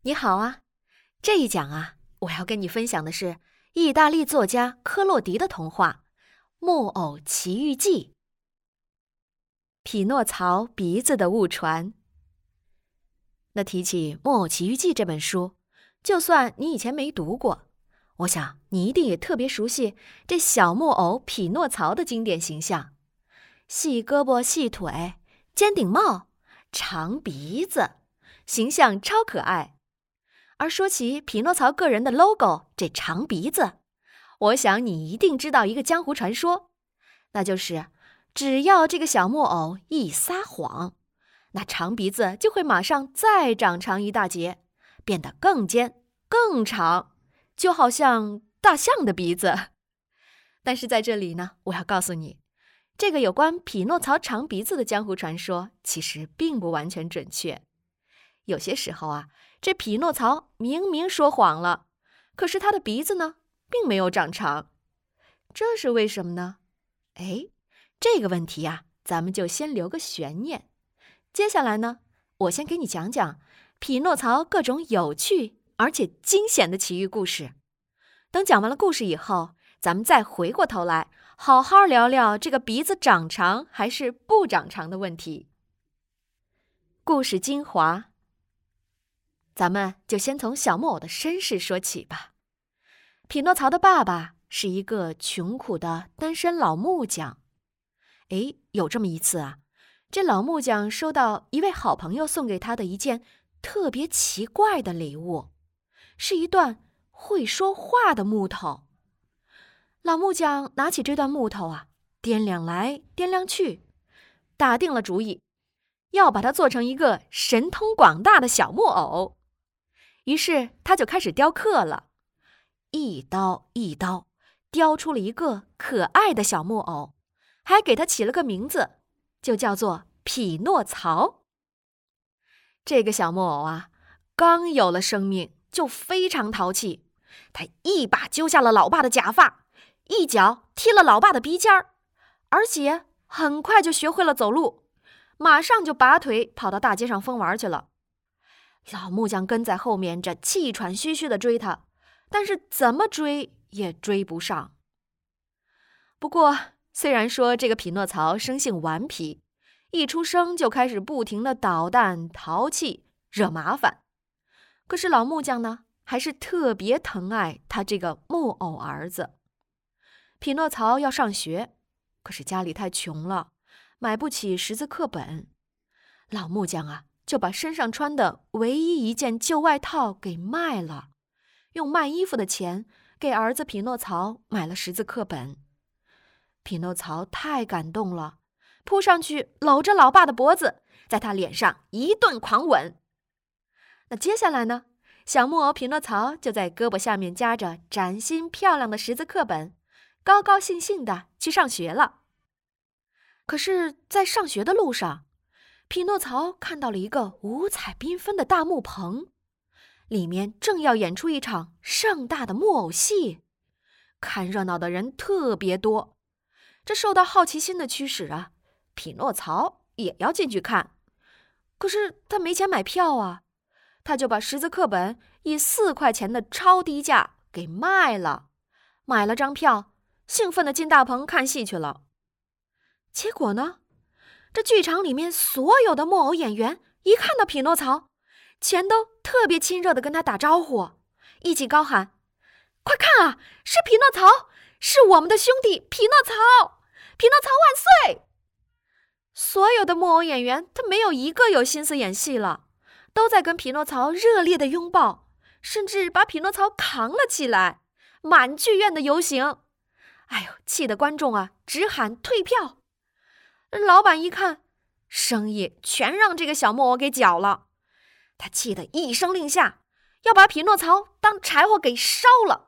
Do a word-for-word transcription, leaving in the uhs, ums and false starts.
你好啊，这一讲啊，我要跟你分享的是意大利作家科洛迪的童话《木偶奇遇记》。匹诺曹鼻子的误传。那提起《木偶奇遇记》这本书，就算你以前没读过，我想你一定也特别熟悉这小木偶匹诺曹的经典形象：细胳膊细腿，尖顶帽，长鼻子，形象超可爱。而说起匹诺曹个人的 logo， 这长鼻子，我想你一定知道一个江湖传说，那就是只要这个小木偶一撒谎，那长鼻子就会马上再长长一大截，变得更尖更长，就好像大象的鼻子。但是在这里呢，我要告诉你，这个有关匹诺曹长鼻子的江湖传说其实并不完全准确。有些时候啊，这匹诺曹明明说谎了，可是他的鼻子呢，并没有长长。这是为什么呢？哎，这个问题呀、啊，咱们就先留个悬念。接下来呢，我先给你讲讲匹诺曹各种有趣而且惊险的奇遇故事。等讲完了故事以后，咱们再回过头来，好好聊聊这个鼻子长长还是不长长的问题。故事精华，咱们就先从小木偶的身世说起吧。匹诺曹的爸爸是一个穷苦的单身老木匠。哎，有这么一次啊，这老木匠收到一位好朋友送给他的一件特别奇怪的礼物，是一段会说话的木头。老木匠拿起这段木头啊，掂量来掂量去，打定了主意，要把它做成一个神通广大的小木偶。于是他就开始雕刻了，一刀一刀雕出了一个可爱的小木偶，还给他起了个名字，就叫做匹诺曹。这个小木偶啊，刚有了生命就非常淘气，他一把揪下了老爸的假发，一脚踢了老爸的鼻尖儿，而且很快就学会了走路，马上就拔腿跑到大街上疯玩去了。老木匠跟在后面，这气喘吁吁地追他，但是怎么追也追不上。不过，虽然说这个匹诺曹生性顽皮，一出生就开始不停地捣蛋、淘气、惹麻烦，可是老木匠呢，还是特别疼爱他这个木偶儿子。匹诺曹要上学，可是家里太穷了，买不起识字课本。老木匠啊，就把身上穿的唯一一件旧外套给卖了，用卖衣服的钱给儿子匹诺曹买了识字课本。匹诺曹太感动了，扑上去搂着老爸的脖子，在他脸上一顿狂吻。那接下来呢，小木偶匹诺曹就在胳膊下面夹着崭新漂亮的识字课本，高高兴兴地去上学了。可是在上学的路上，匹诺曹看到了一个五彩缤纷的大木棚，里面正要演出一场盛大的木偶戏，看热闹的人特别多。这受到好奇心的驱使啊，匹诺曹也要进去看。可是他没钱买票啊，他就把识字课本以四块钱的超低价给卖了，买了张票，兴奋地进大棚看戏去了。结果呢，这剧场里面所有的木偶演员一看到匹诺曹，全都特别亲热地跟他打招呼，一起高喊：快看啊，是匹诺曹，是我们的兄弟匹诺曹，匹诺曹万岁！所有的木偶演员他没有一个有心思演戏了，都在跟匹诺曹热烈地拥抱，甚至把匹诺曹扛了起来，满剧院的游行。哎呦，气得观众啊直喊退票。老板一看，生意全让这个小木偶给搅了，他气得一声令下，要把匹诺曹当柴火给烧了。